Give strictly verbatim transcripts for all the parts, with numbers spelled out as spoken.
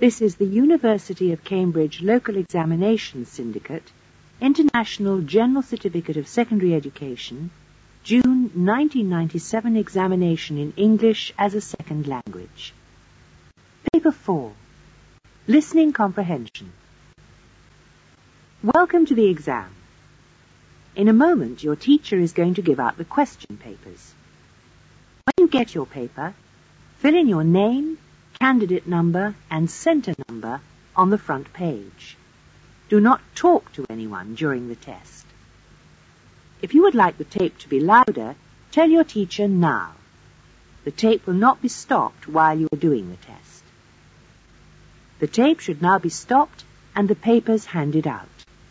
This is the University of Cambridge Local Examinations Syndicate, International General Certificate of Secondary Education, June nineteen ninety-seven examination in English as a Second Language. Paper four. Listening Comprehension. Welcome to the exam. In a moment, your teacher is going to give out the question papers. When you get your paper, fill in your name, candidate number, and centre number on the front page. Do not talk to anyone during the test. If you would like the tape to be louder, tell your teacher now. The tape will not be stopped while you are doing the test. The tape should now be stopped and the papers handed out.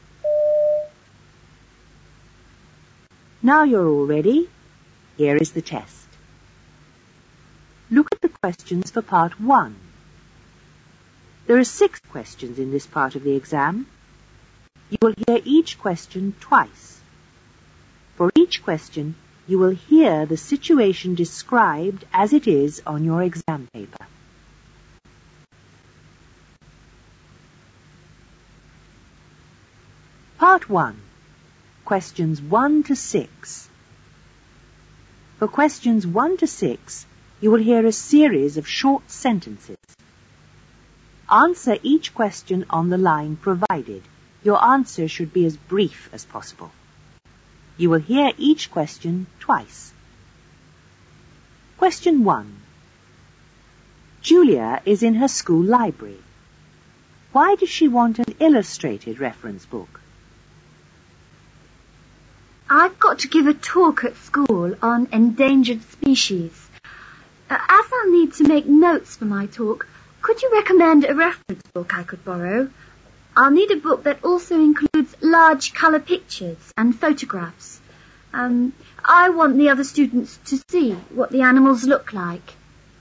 Now you're all ready. Here is the test. Look at the questions for part one. There are six questions in this part of the exam. You will hear each question twice. For each question, you will hear the situation described as it is on your exam paper. Part one. Questions one to six. For questions one to six, you will hear a series of short sentences. Answer each question on the line provided. Your answer should be as brief as possible. You will hear each question twice. Question one. Julia is in her school library. Why does she want an illustrated reference book? I've got to give a talk at school on endangered species. Uh, as I'll need to make notes for my talk, could you recommend a reference book I could borrow? I'll need a book that also includes large colour pictures and photographs. Um, I want the other students to see what the animals look like.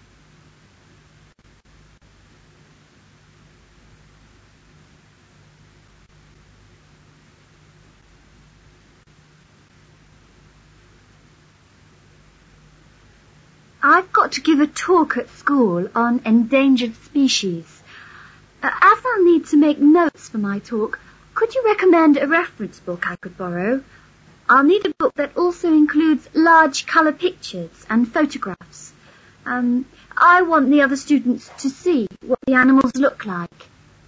I've got to give a talk at school on endangered species. Uh, as I'll need to make notes for my talk, could you recommend a reference book I could borrow? I'll need a book that also includes large colour pictures and photographs. Um, I want the other students to see what the animals look like.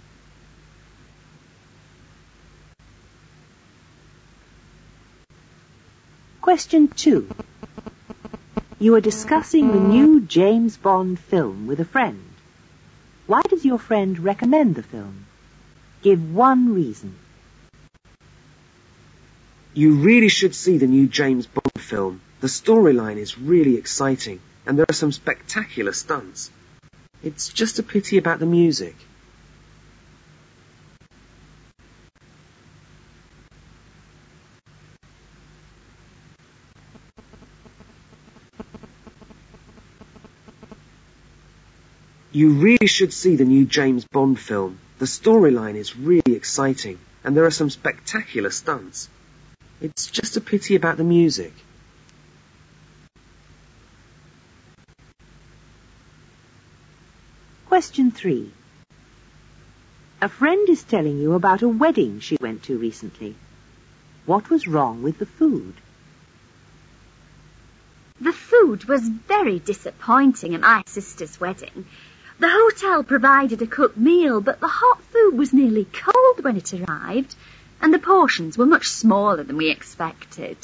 Question two. You are discussing the new James Bond film with a friend. Why does your friend recommend the film? Give one reason. You really should see the new James Bond film. The storyline is really exciting, and there are some spectacular stunts. It's just a pity about the music. You really should see the new James Bond film. The storyline is really exciting, and there are some spectacular stunts. It's just a pity about the music. Question three. A friend is telling you about a wedding she went to recently. What was wrong with the food? The food was very disappointing at my sister's wedding. The hotel provided a cooked meal, but the hot food was nearly cold when it arrived, and the portions were much smaller than we expected.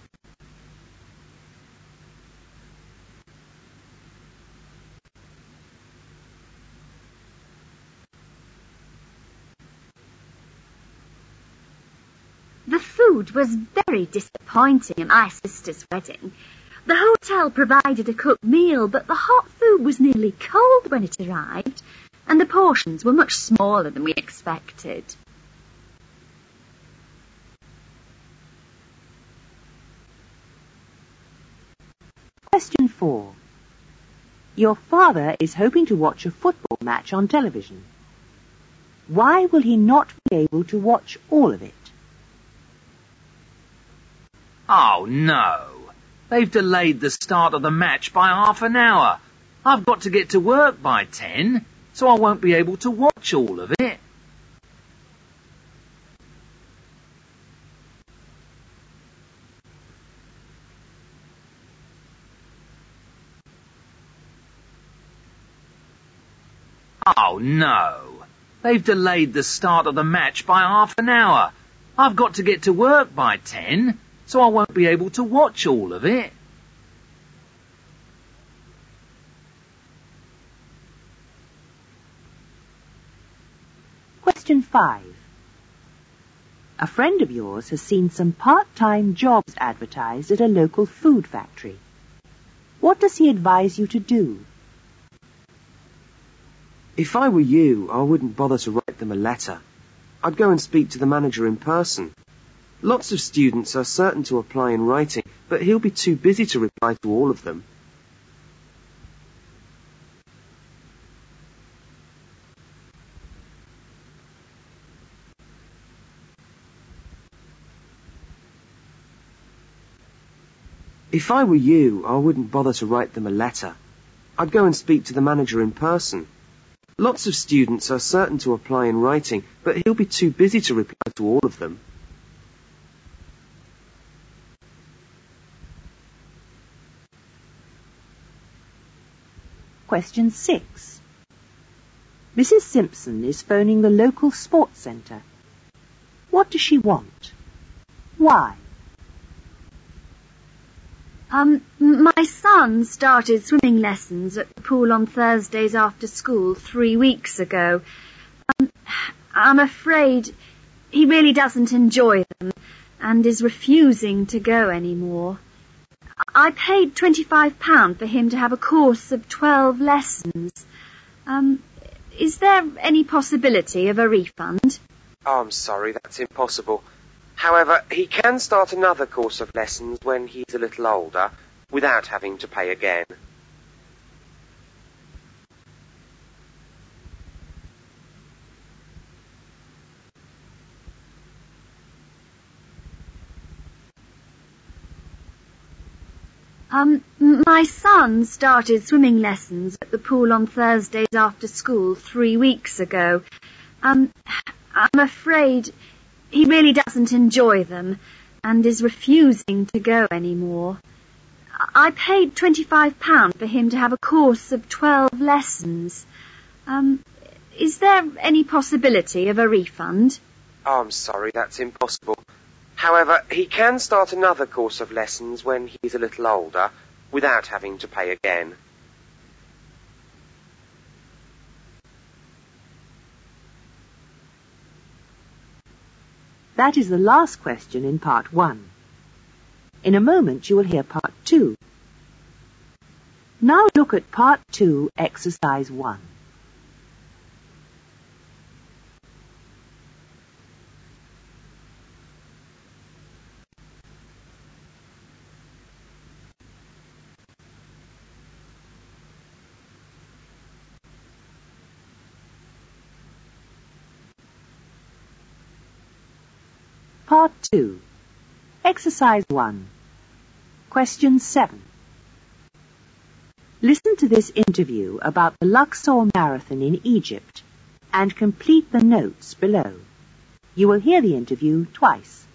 The food was very disappointing at my sister's wedding. The hotel provided a cooked meal, but the hot food was nearly cold when it arrived, and the portions were much smaller than we expected. Question four. Your father is hoping to watch a football match on television. Why will he not be able to watch all of it? Oh, no. They've delayed the start of the match by half an hour. I've got to get to work by ten. so I won't be able to watch all of it. Oh no! They've delayed the start of the match by half an hour. I've got to get to work by ten, so I won't be able to watch all of it. Question five. A friend of yours has seen some part-time jobs advertised at a local food factory. What does he advise you to do? If I were you, I wouldn't bother to write them a letter. I'd go and speak to the manager in person. Lots of students are certain to apply in writing, but he'll be too busy to reply to all of them. If I were you, I wouldn't bother to write them a letter. I'd go and speak to the manager in person. Lots of students are certain to apply in writing, but he'll be too busy to reply to all of them. Question six. Missus Simpson is phoning the local sports centre. What does she want? Why? Um, my son started swimming lessons at the pool on Thursdays after school three weeks ago. Um, I'm afraid he really doesn't enjoy them and is refusing to go anymore. I paid twenty-five pounds for him to have a course of twelve lessons. Um, is there any possibility of a refund? Oh, I'm sorry, that's impossible. However, he can start another course of lessons when he's a little older, without having to pay again. Um, my son started swimming lessons at the pool on Thursdays after school three weeks ago. Um, I'm afraid he really doesn't enjoy them and is refusing to go anymore. I paid twenty-five pounds for him to have a course of twelve lessons. Um, is there any possibility of a refund? Oh, I'm sorry, that's impossible. However, he can start another course of lessons when he's a little older, without having to pay again. That is the last question in part one. In a moment you will hear part two. Now look at part two, exercise one. Part two. Exercise one. Question seven. Listen to this interview about the Luxor Marathon in Egypt and complete the notes below. You will hear the interview twice.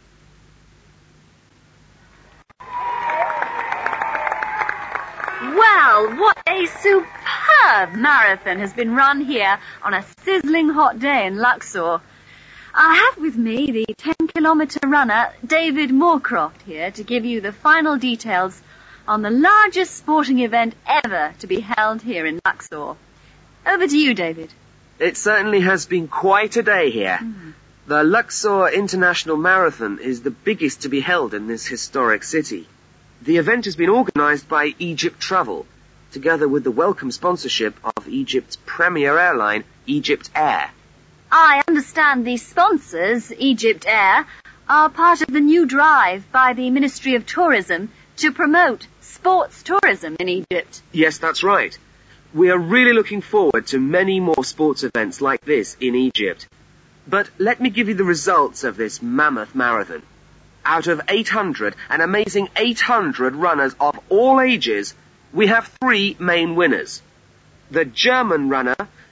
Well, what a superb marathon has been run here on a sizzling hot day in Luxor. I have with me the ten-kilometre runner, David Moorcroft, here to give you the final details on the largest sporting event ever to be held here in Luxor. Over to you, David. It certainly has been quite a day here. Mm. The Luxor International Marathon is the biggest to be held in this historic city. The event has been organised by Egypt Travel, together with the welcome sponsorship of Egypt's premier airline, Egypt Air. I understand the sponsors, Egypt Air, are part of the new drive by the Ministry of Tourism to promote sports tourism in Egypt. Yes, that's right. We are really looking forward to many more sports events like this in Egypt. But let me give you the results of this mammoth marathon. Out of eight hundred, an amazing eight hundred runners of all ages, we have three main winners. The German runner,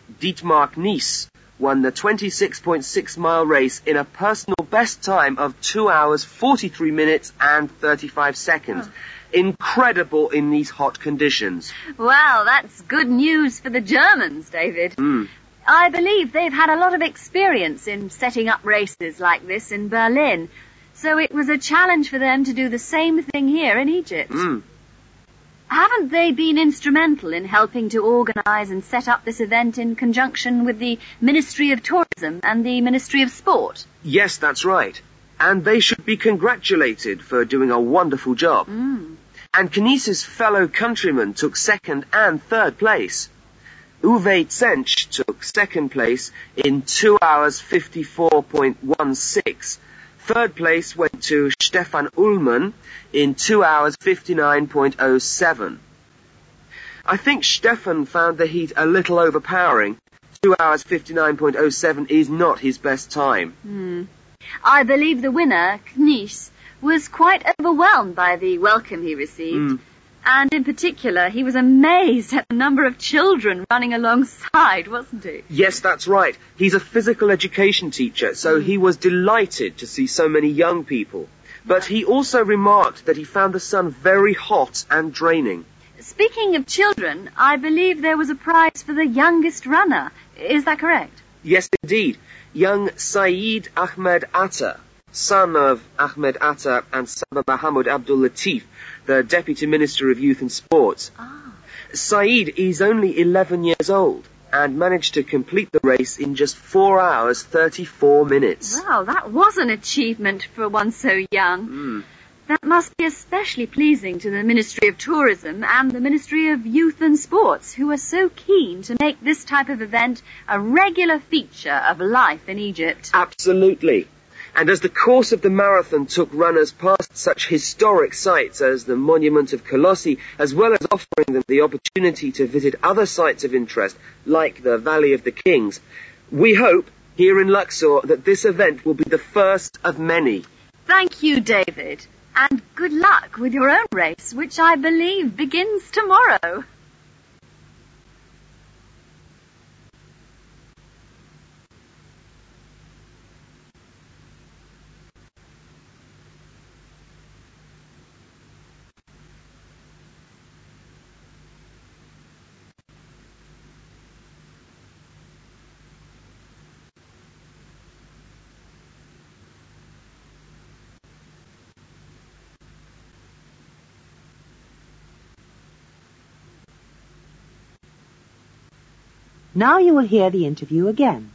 Dietmar Nies, won the twenty-six point six mile race in a personal best time of two hours, forty-three minutes and thirty-five seconds. Oh. Incredible in these hot conditions. Well, that's good news for the Germans, David. Mm. I believe they've had a lot of experience in setting up races like this in Berlin, so it was a challenge for them to do the same thing here in Egypt. Mm. Haven't they been instrumental in helping to organise and set up this event in conjunction with the Ministry of Tourism and the Ministry of Sport? Yes, that's right. And they should be congratulated for doing a wonderful job. Mm. And Knies's fellow countrymen took second and third place. Uwe Zensch took second place in two hours, fifty-four point one six. Third place went to Stefan Ullmann in two hours, fifty-nine point oh seven. I think Stefan found the heat a little overpowering. two hours, fifty-nine point oh seven is not his best time. Mm. I believe the winner, Knies, was quite overwhelmed by the welcome he received. Mm. And in particular, he was amazed at the number of children running alongside, wasn't he? Yes, that's right. He's a physical education teacher, so he was delighted to see so many young people. But he also remarked that he found the sun very hot and draining. Speaking of children, I believe there was a prize for the youngest runner. Is that correct? Yes, indeed. Young Saeed Ahmed Atta, son of Ahmed Atta and Sabah Mahmoud Abdul Latif, the Deputy Minister of Youth and Sports. Ah. Saeed is only eleven years old and managed to complete the race in just four hours, thirty-four minutes. Wow, that was an achievement for one so young. Mm. That must be especially pleasing to the Ministry of Tourism and the Ministry of Youth and Sports, who are so keen to make this type of event a regular feature of life in Egypt. Absolutely. And as the course of the marathon took runners past such historic sites as the Monument of Colossi, as well as offering them the opportunity to visit other sites of interest, like the Valley of the Kings, we hope, here in Luxor, that this event will be the first of many. Thank you, David. And good luck with your own race, which I believe begins tomorrow. Now you will hear the interview again.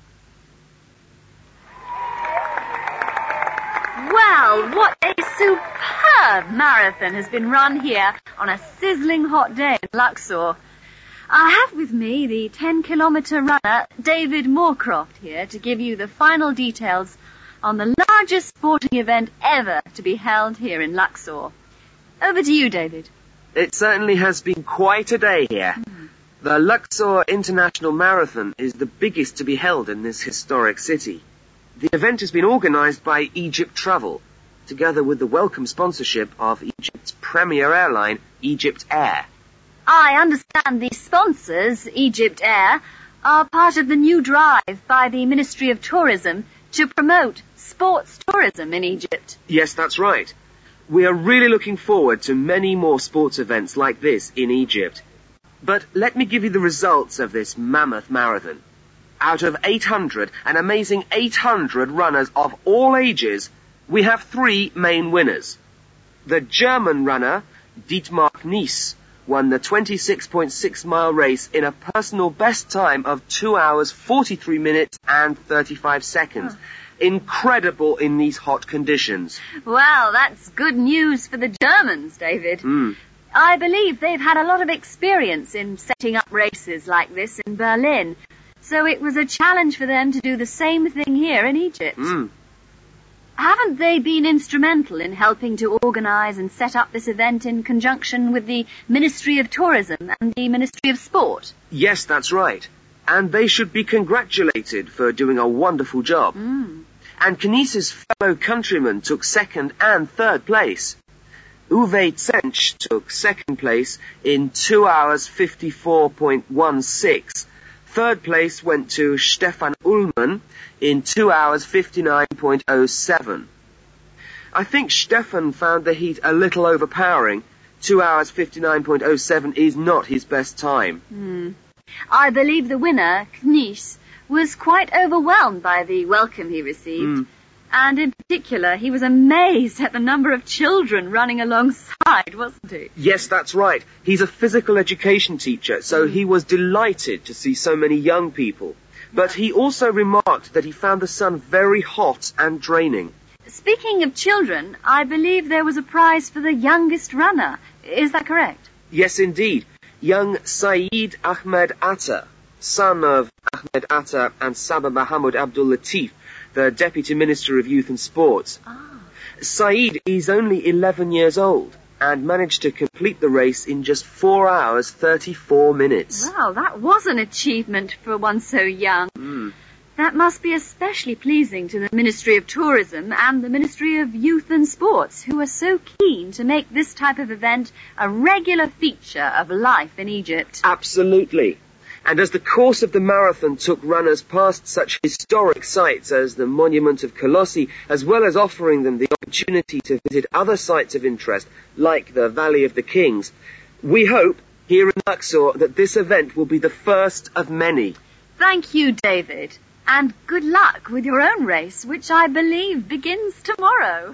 Well, what a superb marathon has been run here on a sizzling hot day in Luxor. I have with me the ten-kilometre runner, David Moorcroft, here to give you the final details on the largest sporting event ever to be held here in Luxor. Over to you, David. It certainly has been quite a day here. Mm. The Luxor International Marathon is the biggest to be held in this historic city. The event has been organised by Egypt Travel, together with the welcome sponsorship of Egypt's premier airline, Egypt Air. I understand the sponsors, Egypt Air, are part of the new drive by the Ministry of Tourism to promote sports tourism in Egypt. Yes, that's right. We are really looking forward to many more sports events like this in Egypt. But let me give you the results of this mammoth marathon. Out of eight hundred, an amazing eight hundred runners of all ages, we have three main winners. The German runner, Dietmar Nies, won the twenty-six point six mile race in a personal best time of two hours, forty-three minutes and thirty-five seconds. Oh. Incredible in these hot conditions. Well, that's good news for the Germans, David. Mm. I believe they've had a lot of experience in setting up races like this in Berlin, so it was a challenge for them to do the same thing here in Egypt. Mm. Haven't they been instrumental in helping to organise and set up this event in conjunction with the Ministry of Tourism and the Ministry of Sport? Yes, that's right. And they should be congratulated for doing a wonderful job. Mm. And Knies's fellow countrymen took second and third place. Uwe Zensch took second place in two hours, fifty-four point one six. Third place went to Stefan Ullmann in two hours fifty-nine point oh seven. I think Stefan found the heat a little overpowering. two hours fifty-nine point oh seven is not his best time. Hmm. I believe the winner, Knies, was quite overwhelmed by the welcome he received. Mm. And in particular, he was amazed at the number of children running alongside, wasn't he? Yes, that's right. He's a physical education teacher, so Mm. he was delighted to see so many young people. But he also remarked that he found the sun very hot and draining. Speaking of children, I believe there was a prize for the youngest runner. Is that correct? Yes, indeed. Young Saeed Ahmed Atta, son of Ahmed Atta and Sabah Mohammed Abdul Latif, the Deputy Minister of Youth and Sports. Ah. Saeed is only eleven years old and managed to complete the race in just four hours thirty-four minutes. Well, that was an achievement for one so young. Mm. That must be especially pleasing to the Ministry of Tourism and the Ministry of Youth and Sports, who are so keen to make this type of event a regular feature of life in Egypt. Absolutely. And as the course of the marathon took runners past such historic sites as the Monument of Colossi, as well as offering them the opportunity to visit other sites of interest, like the Valley of the Kings, we hope, here in Luxor, that this event will be the first of many. Thank you, David. And good luck with your own race, which I believe begins tomorrow.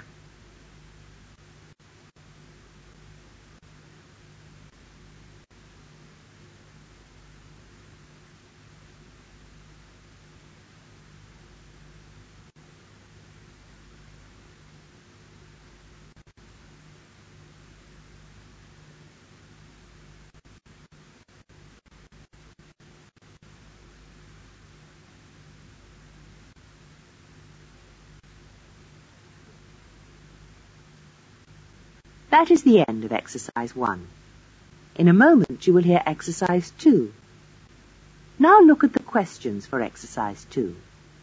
That is the end of exercise one. In a moment you will hear exercise two. Now look at the questions for exercise two.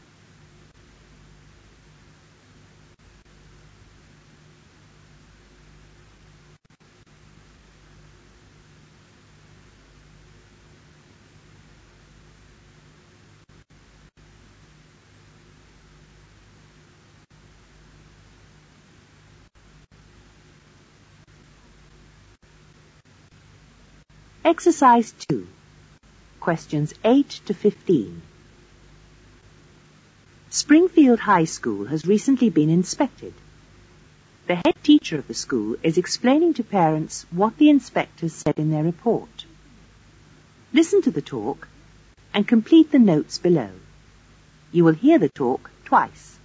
Exercise two. Questions eight to fifteen. Springfield High School has recently been inspected. The head teacher of the school is explaining to parents what the inspectors said in their report. Listen to the talk and complete the notes below. You will hear the talk twice.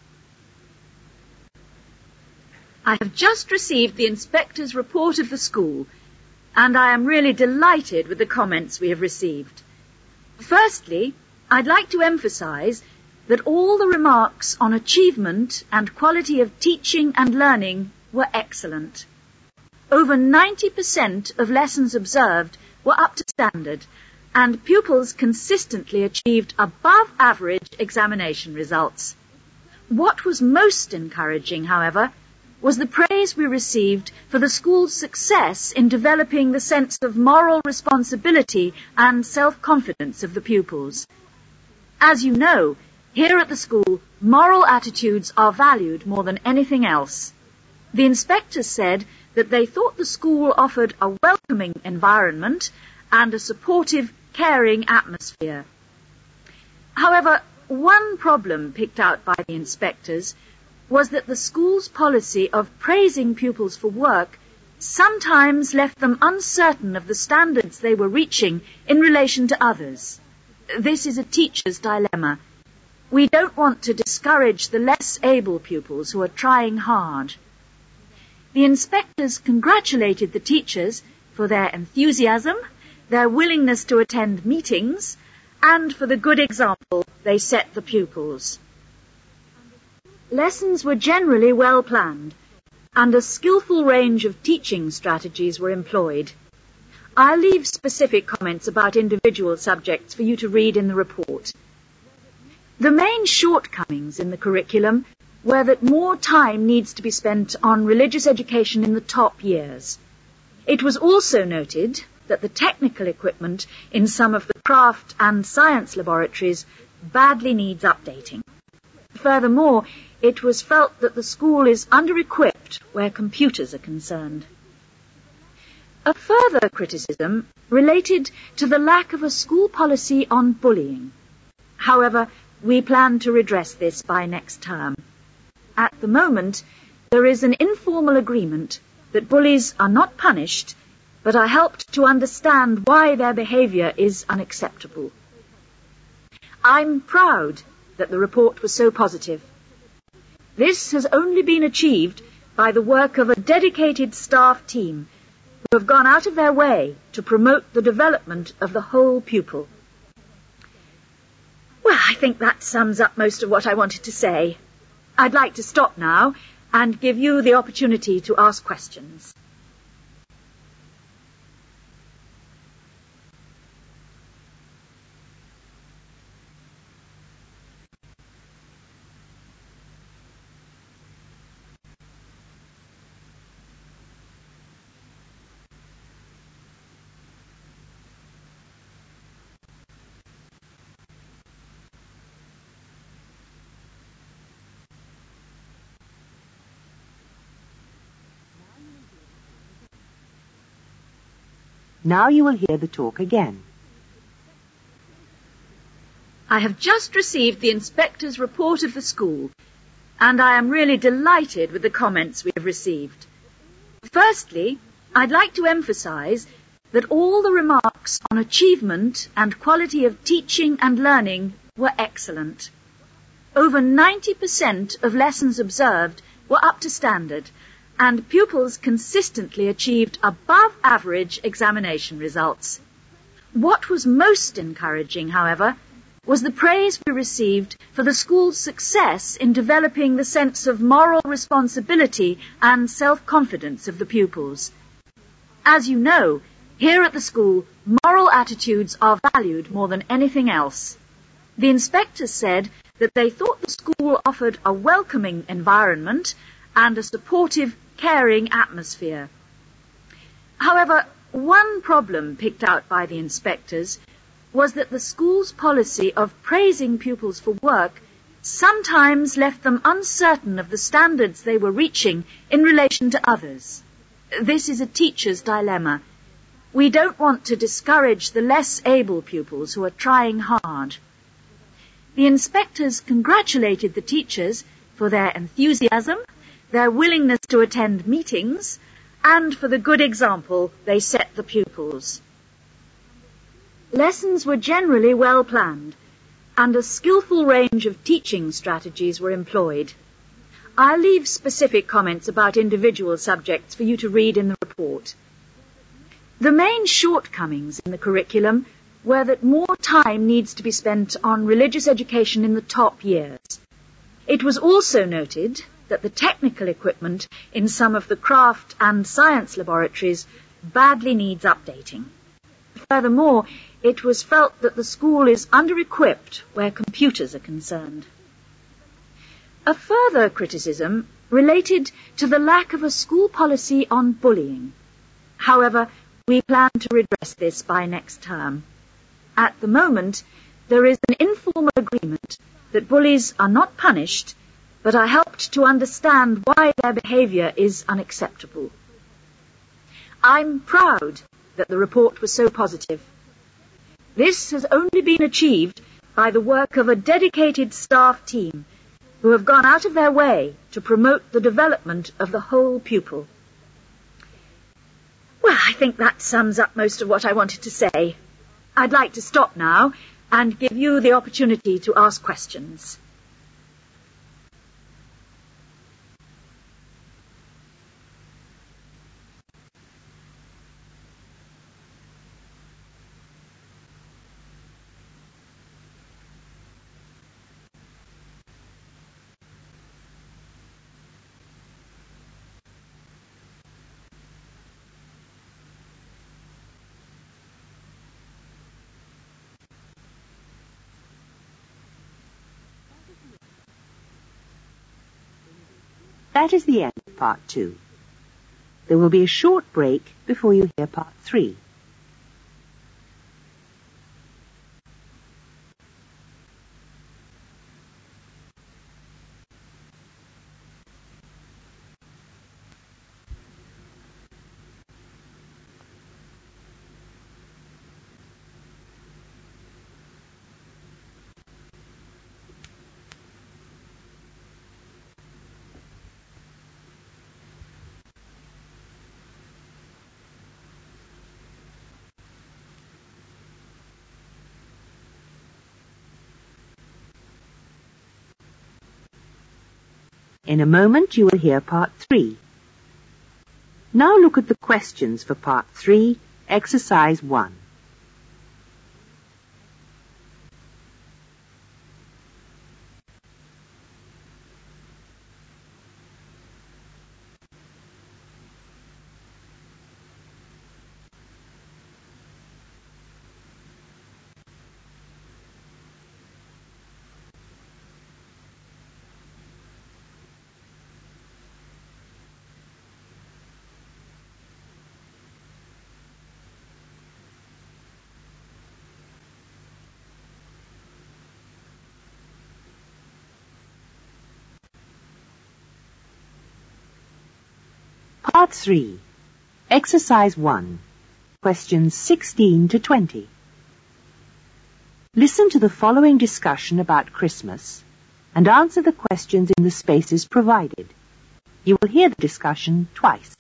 I have just received the inspector's report of the school, and I am really delighted with the comments we have received. Firstly, I'd like to emphasize that all the remarks on achievement and quality of teaching and learning were excellent. Over ninety percent of lessons observed were up to standard, and pupils consistently achieved above average examination results. What was most encouraging, however, was the praise we received for the school's success in developing the sense of moral responsibility and self-confidence of the pupils. As you know, here at the school, moral attitudes are valued more than anything else. The inspectors said that they thought the school offered a welcoming environment and a supportive, caring atmosphere. However, one problem picked out by the inspectors was that the school's policy of praising pupils for work sometimes left them uncertain of the standards they were reaching in relation to others. This is a teacher's dilemma. We don't want to discourage the less able pupils who are trying hard. The inspectors congratulated the teachers for their enthusiasm, their willingness to attend meetings, and for the good example they set the pupils. Lessons were generally well planned, and a skillful range of teaching strategies were employed. I'll leave specific comments about individual subjects for you to read in the report. The main shortcomings in the curriculum were that more time needs to be spent on religious education in the top years. It was also noted that the technical equipment in some of the craft and science laboratories badly needs updating. Furthermore, it was felt that the school is under-equipped where computers are concerned. A further criticism related to the lack of a school policy on bullying. However, we plan to redress this by next term. At the moment, there is an informal agreement that bullies are not punished, but are helped to understand why their behaviour is unacceptable. I'm proud that the report was so positive. This has only been achieved by the work of a dedicated staff team who have gone out of their way to promote the development of the whole pupil. Well, I think that sums up most of what I wanted to say. I'd like to stop now and give you the opportunity to ask questions. Now you will hear the talk again. I have just received the inspector's report of the school, and I am really delighted with the comments we have received. Firstly, I'd like to emphasise that all the remarks on achievement and quality of teaching and learning were excellent. Over ninety percent of lessons observed were up to standard, and pupils consistently achieved above average examination results. What was most encouraging, however, was the praise we received for the school's success in developing the sense of moral responsibility and self-confidence of the pupils. As you know, here at the school, moral attitudes are valued more than anything else. The inspectors said that they thought the school offered a welcoming environment and a supportive, caring atmosphere. However, one problem picked out by the inspectors was that the school's policy of praising pupils for work sometimes left them uncertain of the standards they were reaching in relation to others. This is a teacher's dilemma. We don't want to discourage the less able pupils who are trying hard. The inspectors congratulated the teachers for their enthusiasm, their willingness to attend meetings, and for the good example they set the pupils. Lessons were generally well planned, and a skillful range of teaching strategies were employed. I'll leave specific comments about individual subjects for you to read in the report. The main shortcomings in the curriculum were that more time needs to be spent on religious education in the top years. It was also noted that the technical equipment in some of the craft and science laboratories badly needs updating. Furthermore, it was felt that the school is under-equipped where computers are concerned. A further criticism related to the lack of a school policy on bullying. However, we plan to redress this by next term. At the moment, there is an informal agreement that bullies are not punished, but are helped to understand why their behaviour is unacceptable. I'm proud that the report was so positive. This has only been achieved by the work of a dedicated staff team who have gone out of their way to promote the development of the whole pupil. Well, I think that sums up most of what I wanted to say. I'd like to stop now and give you the opportunity to ask questions. That is the end of part two. There will be a short break before you hear part three. In a moment you will hear part three. Now look at the questions for part three, exercise one. Part three, exercise one, questions sixteen to twenty. Listen to the following discussion about Christmas and answer the questions in the spaces provided. You will hear the discussion twice.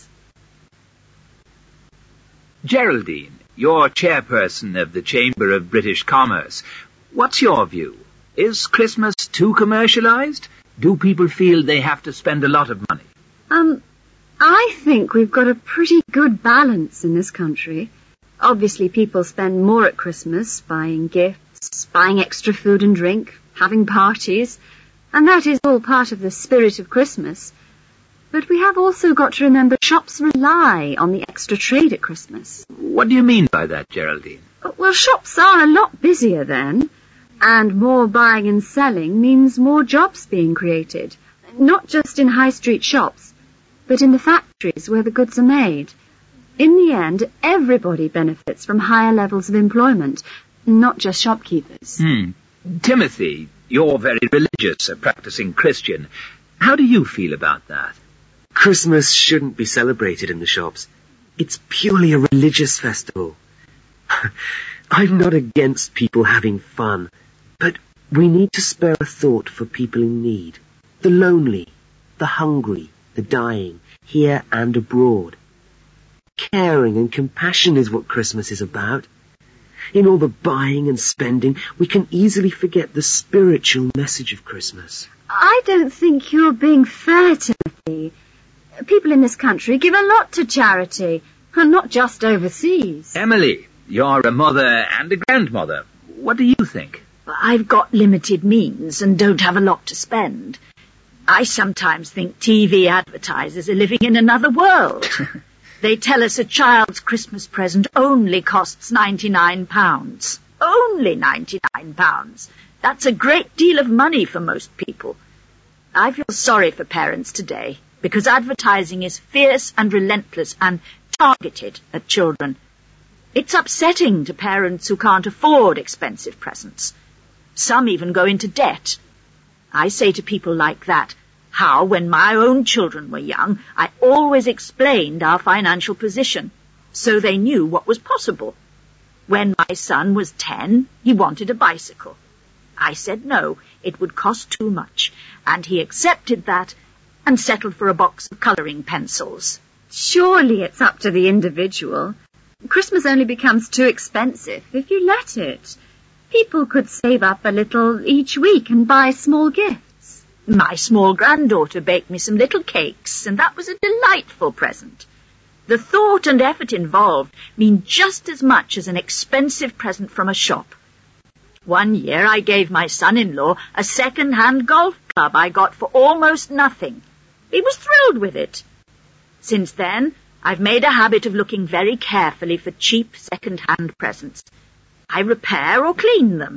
Geraldine, you're chairperson of the Chamber of British Commerce. What's your view? Is Christmas too commercialised? Do people feel they have to spend a lot of money? Um, I think we've got a pretty good balance in this country. Obviously, people spend more at Christmas, buying gifts, buying extra food and drink, having parties, and that is all part of the spirit of Christmas. But we have also got to remember shops rely on the extra trade at Christmas. What do you mean by that, Geraldine? Well, shops are a lot busier then, and more buying and selling means more jobs being created, not just in high street shops, but in the factories where the goods are made. In the end, everybody benefits from higher levels of employment, not just shopkeepers. Hmm. Timothy, you're very religious, a practicing Christian. How do you feel about that? Christmas shouldn't be celebrated in the shops. It's purely a religious festival. I'm not against people having fun, but we need to spare a thought for people in need. The lonely, the hungry, the dying, here and abroad. Caring and compassion is what Christmas is about. In all the buying and spending, we can easily forget the spiritual message of Christmas. I don't think you're being fair, Timothy. People in this country give a lot to charity, and not just overseas. Emily, you're a mother and a grandmother. What do you think? I've got limited means and don't have a lot to spend. I sometimes think T V advertisers are living in another world. They tell us a child's Christmas present only costs ninety-nine pounds. Only ninety-nine pounds. That's a great deal of money for most people. I feel sorry for parents today, because advertising is fierce and relentless and targeted at children. It's upsetting to parents who can't afford expensive presents. Some even go into debt. I say to people like that, how, when my own children were young, I always explained our financial position, so they knew what was possible. When my son was ten, he wanted a bicycle. I said no, it would cost too much, and he accepted that and settled for a box of colouring pencils. Surely it's up to the individual. Christmas only becomes too expensive if you let it. People could save up a little each week and buy small gifts. My small granddaughter baked me some little cakes, and that was a delightful present. The thought and effort involved mean just as much as an expensive present from a shop. One year I gave my son-in-law a second-hand golf club I got for almost nothing. He was thrilled with it. Since then, I've made a habit of looking very carefully for cheap second-hand presents. I repair or clean them.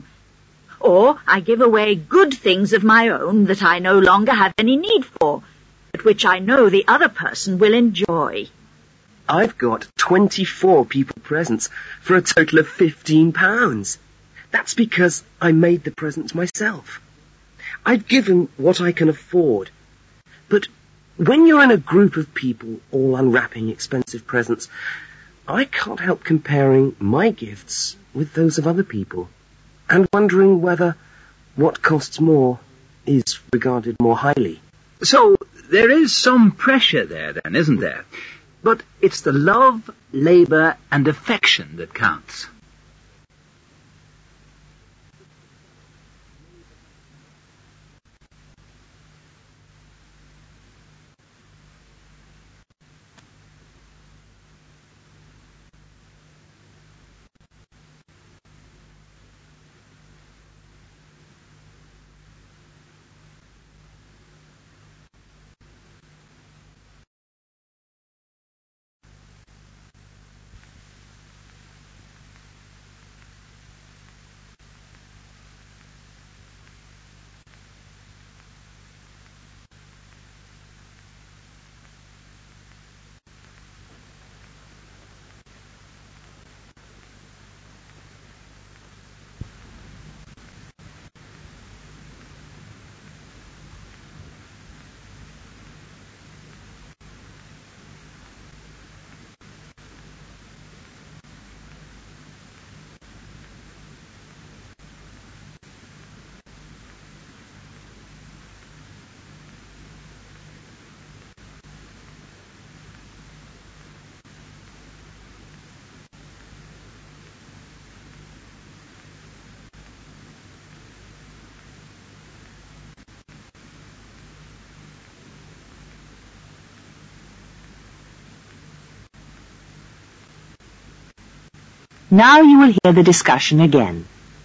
Or I give away good things of my own that I no longer have any need for, but which I know the other person will enjoy. I've got twenty-four people presents for a total of fifteen pounds. That's because I made the presents myself. I've given what I can afford. But when you're in a group of people all unwrapping expensive presents, I can't help comparing my gifts with those of other people and wondering whether what costs more is regarded more highly. So there is some pressure there then, isn't there? But it's the love, labour and affection that counts. Now you will hear the discussion again.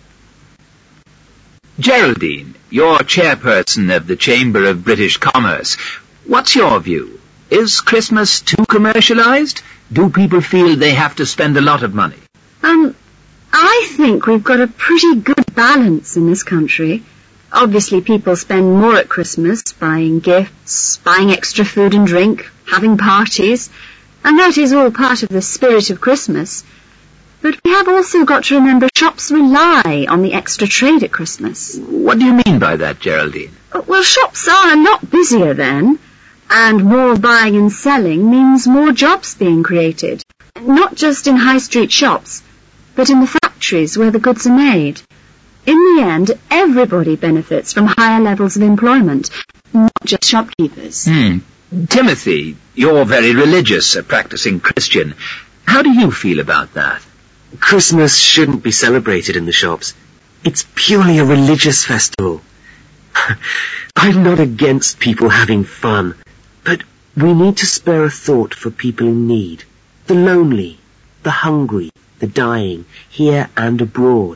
Geraldine, you're chairperson of the Chamber of British Commerce. What's your view? Is Christmas too commercialised? Do people feel they have to spend a lot of money? Um, I think we've got a pretty good balance in this country. Obviously, people spend more at Christmas, buying gifts, buying extra food and drink, having parties, and that is all part of the spirit of Christmas. But we have also got to remember shops rely on the extra trade at Christmas. What do you mean by that, Geraldine? Well, shops are a lot busier then, and more buying and selling means more jobs being created. Not just in high street shops, but in the factories where the goods are made. In the end, everybody benefits from higher levels of employment, not just shopkeepers. Hmm. Timothy, you're very religious, a practicing Christian. How do you feel about that? Christmas shouldn't be celebrated in the shops. It's purely a religious festival. I'm not against people having fun, but we need to spare a thought for people in need. The lonely, the hungry, the dying, here and abroad.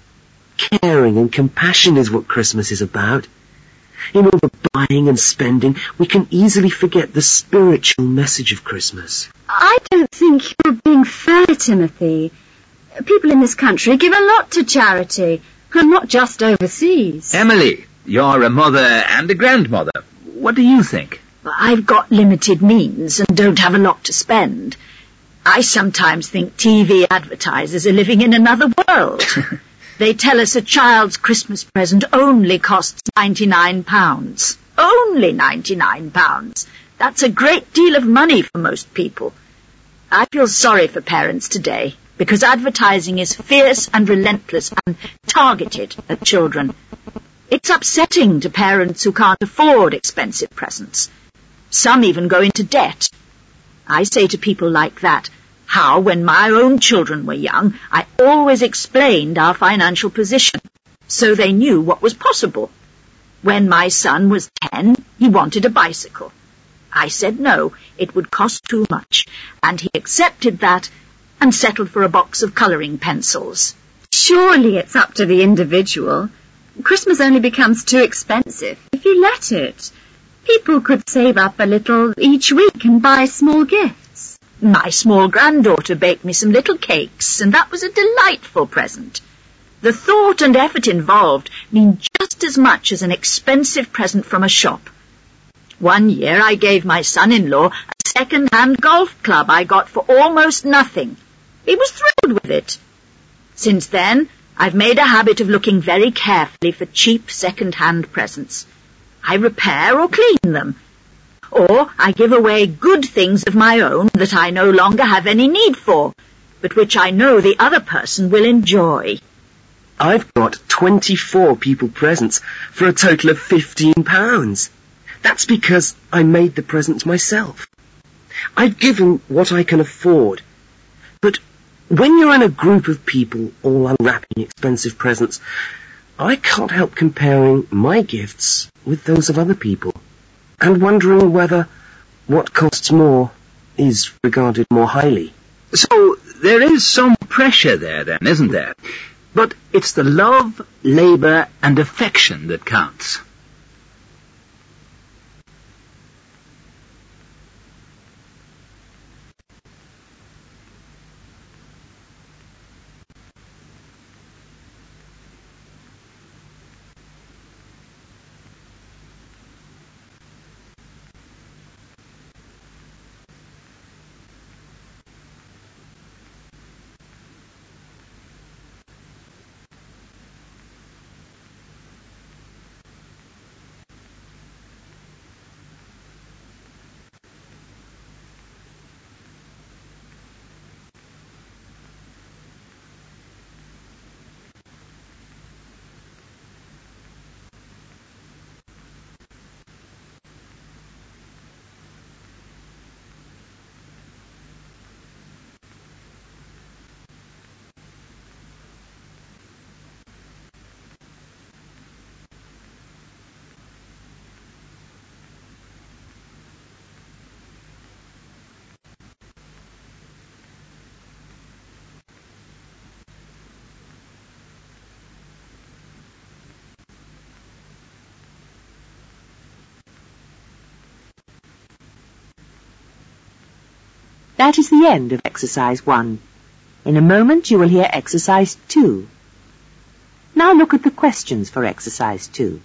Caring and compassion is what Christmas is about. In all the buying and spending, we can easily forget the spiritual message of Christmas. I don't think you're being fair, Timothy. People in this country give a lot to charity, and not just overseas. Emily, you're a mother and a grandmother. What do you think? I've got limited means and don't have a lot to spend. I sometimes think T V advertisers are living in another world. They tell us a child's Christmas present only costs ninety-nine pounds. Only ninety-nine pounds. That's a great deal of money for most people. I feel sorry for parents today, because advertising is fierce and relentless and targeted at children. It's upsetting to parents who can't afford expensive presents. Some even go into debt. I say to people like that, how, when my own children were young, I always explained our financial position, so they knew what was possible. When my son was ten, he wanted a bicycle. I said no, it would cost too much, and he accepted that and settled for a box of colouring pencils. Surely it's up to the individual. Christmas only becomes too expensive if you let it. People could save up a little each week and buy small gifts. My small granddaughter baked me some little cakes, and that was a delightful present. The thought and effort involved mean just as much as an expensive present from a shop. One year I gave my son-in-law a second-hand golf club I got for almost nothing. He was thrilled with it. Since then, I've made a habit of looking very carefully for cheap second-hand presents. I repair or clean them, or I give away good things of my own that I no longer have any need for, but which I know the other person will enjoy. I've got twenty-four people presents for a total of fifteen pounds. That's because I made the presents myself. I've given what I can afford. But when you're in a group of people all unwrapping expensive presents, I can't help comparing my gifts with those of other people, and wondering whether what costs more is regarded more highly. So there is some pressure there then, isn't there? But it's the love, labour and affection that counts. That is the end of exercise one. In a moment you will hear exercise two. Now look at the questions for exercise two.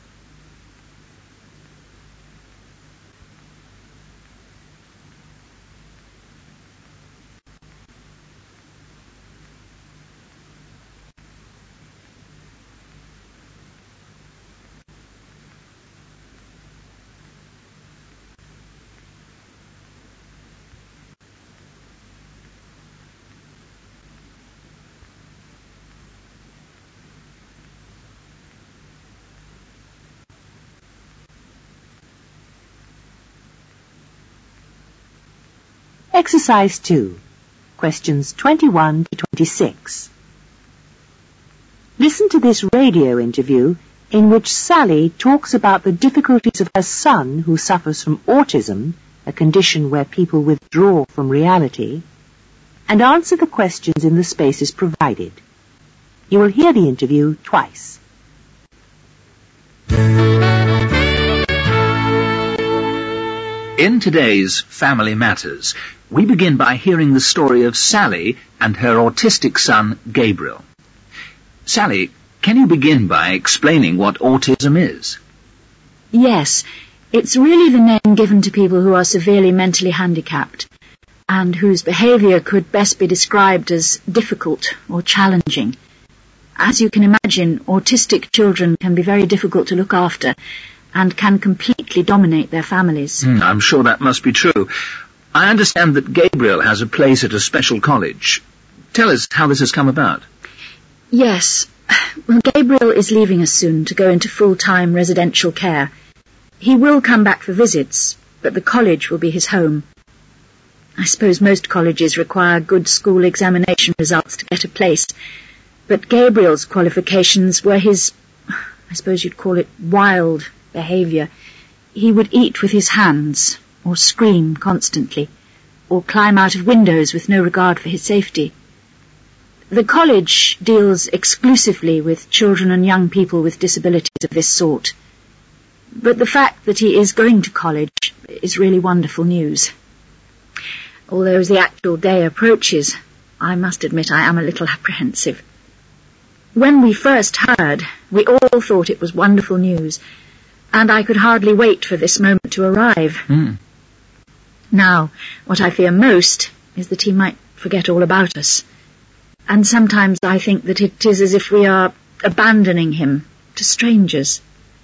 Exercise two, questions twenty-one to twenty-six. Listen to this radio interview in which Sally talks about the difficulties of her son who suffers from autism, a condition where people withdraw from reality, and answer the questions in the spaces provided. You will hear the interview twice. In today's Family Matters, we begin by hearing the story of Sally and her autistic son, Gabriel. Sally, can you begin by explaining what autism is? Yes, it's really the name given to people who are severely mentally handicapped and whose behaviour could best be described as difficult or challenging. As you can imagine, autistic children can be very difficult to look after and can completely dominate their families. Mm, I'm sure that must be true. I understand that Gabriel has a place at a special college. Tell us how this has come about. Yes. Well, Gabriel is leaving us soon to go into full-time residential care. He will come back for visits, but the college will be his home. I suppose most colleges require good school examination results to get a place, but Gabriel's qualifications were his, I suppose you'd call it, wild behaviour. He would eat with his hands, or scream constantly, or climb out of windows with no regard for his safety. The college deals exclusively with children and young people with disabilities of this sort. But the fact that he is going to college is really wonderful news. Although as the actual day approaches, I must admit I am a little apprehensive. When we first heard, we all thought it was wonderful news, and I could hardly wait for this moment to arrive. Mm. Now, what I fear most is that he might forget all about us. And sometimes I think that it is as if we are abandoning him to strangers.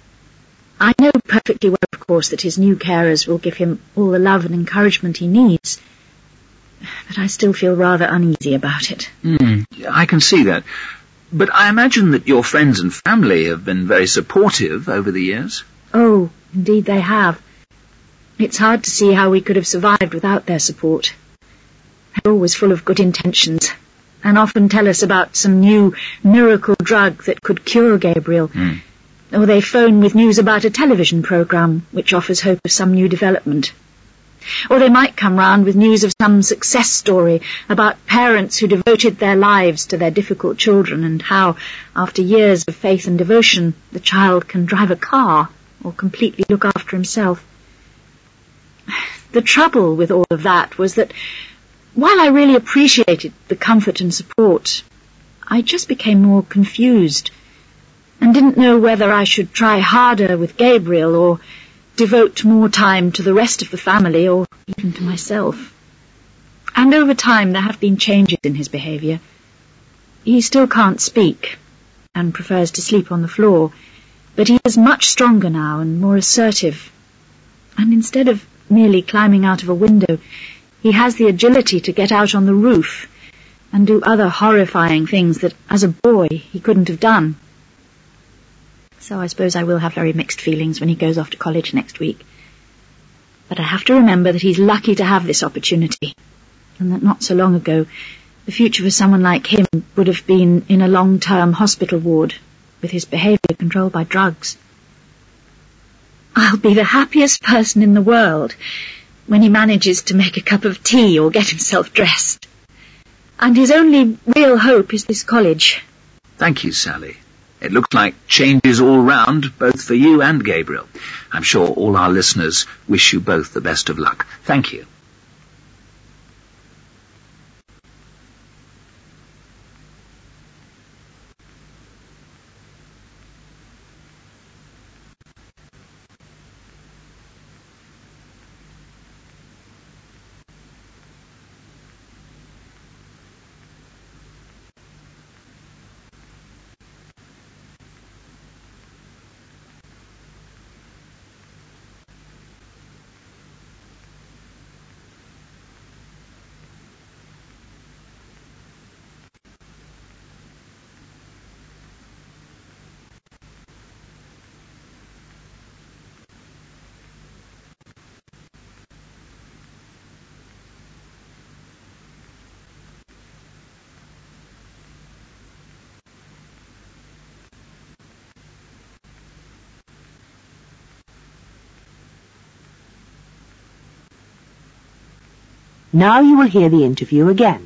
I know perfectly well, of course, that his new carers will give him all the love and encouragement he needs, but I still feel rather uneasy about it. Mm, I can see that. But I imagine that your friends and family have been very supportive over the years. Oh, indeed they have. It's hard to see how we could have survived without their support. They're always full of good intentions, and often tell us about some new miracle drug that could cure Gabriel. Mm. Or they phone with news about a television programme which offers hope of some new development. Or they might come round with news of some success story about parents who devoted their lives to their difficult children and how, after years of faith and devotion, the child can drive a car or completely look after himself. The trouble with all of that was that, while I really appreciated the comfort and support, I just became more confused and didn't know whether I should try harder with Gabriel or devote more time to the rest of the family or even to myself. And over time there have been changes in his behaviour. He still can't speak and prefers to sleep on the floor, but he is much stronger now and more assertive. And instead of merely climbing out of a window, he has the agility to get out on the roof and do other horrifying things that, as a boy, he couldn't have done. So I suppose I will have very mixed feelings when he goes off to college next week. But I have to remember that he's lucky to have this opportunity, and that not so long ago, the future for someone like him would have been in a long-term hospital ward, with his behaviour controlled by drugs. I'll be the happiest person in the world when he manages to make a cup of tea or get himself dressed. And his only real hope is this college. Thank you, Sally. It looks like changes all round, both for you and Gabriel. I'm sure all our listeners wish you both the best of luck. Thank you. Now you will hear the interview again.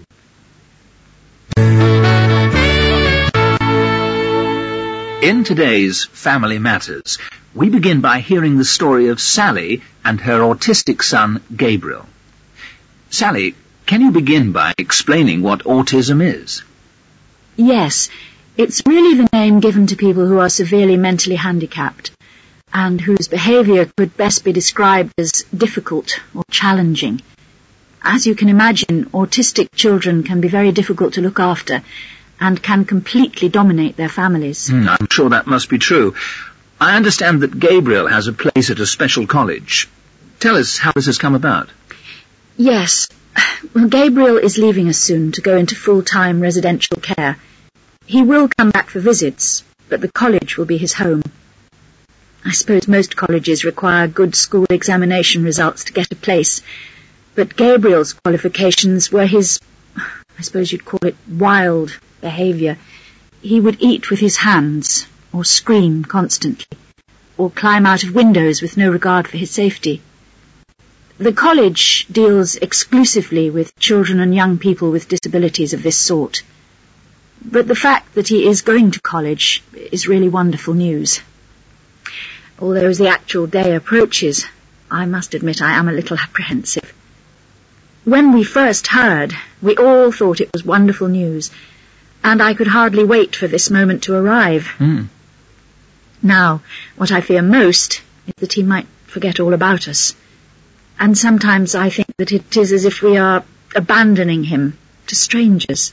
In today's Family Matters, we begin by hearing the story of Sally and her autistic son, Gabriel. Sally, can you begin by explaining what autism is? Yes, it's really the name given to people who are severely mentally handicapped and whose behaviour could best be described as difficult or challenging. As you can imagine, autistic children can be very difficult to look after and can completely dominate their families. Mm, I'm sure that must be true. I understand that Gabriel has a place at a special college. Tell us how this has come about. Yes. Well, Gabriel is leaving us soon to go into full-time residential care. He will come back for visits, but the college will be his home. I suppose most colleges require good school examination results to get a place, but Gabriel's qualifications were his, I suppose you'd call it, wild behaviour. He would eat with his hands, or scream constantly, or climb out of windows with no regard for his safety. The college deals exclusively with children and young people with disabilities of this sort. But the fact that he is going to college is really wonderful news. Although as the actual day approaches, I must admit I am a little apprehensive. When we first heard, we all thought it was wonderful news, and I could hardly wait for this moment to arrive. Mm. Now, what I fear most is that he might forget all about us. And sometimes I think that it is as if we are abandoning him to strangers.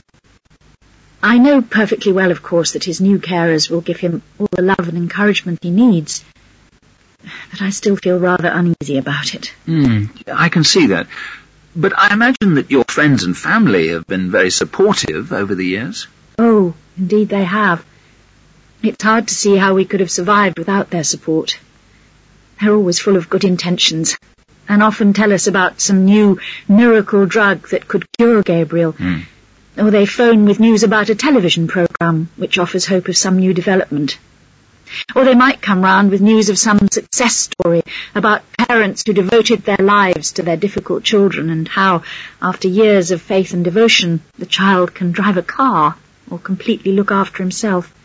I know perfectly well, of course, that his new carers will give him all the love and encouragement he needs, but I still feel rather uneasy about it. Mm, I can see that. But I imagine that your friends and family have been very supportive over the years. Oh, indeed they have. It's hard to see how we could have survived without their support. They're always full of good intentions, and often tell us about some new miracle drug that could cure Gabriel. Mm. Or they phone with news about a television programme which offers hope of some new development. Or they might come round with news of some success story about parents who devoted their lives to their difficult children and how, after years of faith and devotion, the child can drive a car or completely look after himself.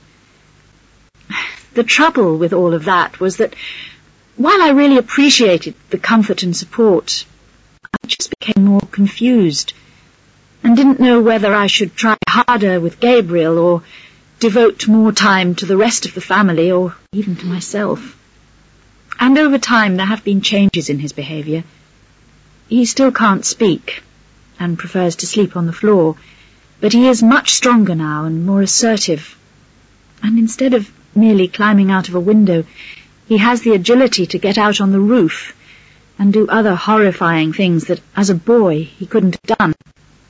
The trouble with all of that was that, while I really appreciated the comfort and support, I just became more confused and didn't know whether I should try harder with Gabriel or devote more time to the rest of the family or even to myself. And over time there have been changes in his behaviour. He still can't speak and prefers to sleep on the floor, but he is much stronger now and more assertive. And instead of merely climbing out of a window, he has the agility to get out on the roof and do other horrifying things that, as a boy, he couldn't have done.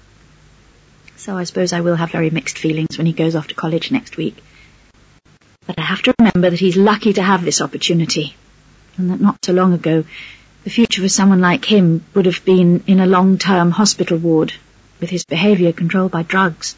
So I suppose I will have very mixed feelings when he goes off to college next week. But I have to remember that he's lucky to have this opportunity, and that not so long ago, the future for someone like him would have been in a long-term hospital ward, with his behaviour controlled by drugs.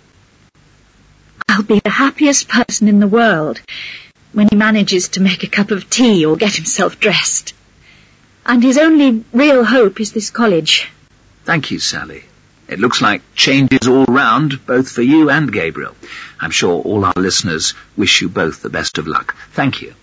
I'll be the happiest person in the world when he manages to make a cup of tea or get himself dressed. And his only real hope is this college. Thank you, Sally. It looks like changes all round, both for you and Gabriel. I'm sure all our listeners wish you both the best of luck. Thank you.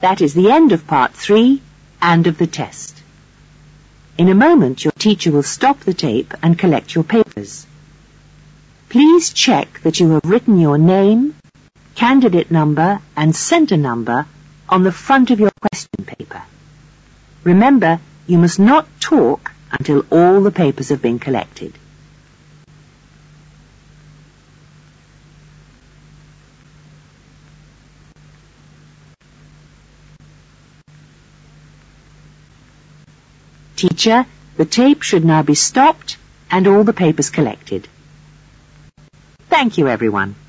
That is the end of part three and of the test. In a moment, your teacher will stop the tape and collect your papers. Please check that you have written your name, candidate number and centre number on the front of your question paper. Remember, you must not talk until all the papers have been collected. Teacher, the tape should now be stopped and all the papers collected. Thank you, everyone.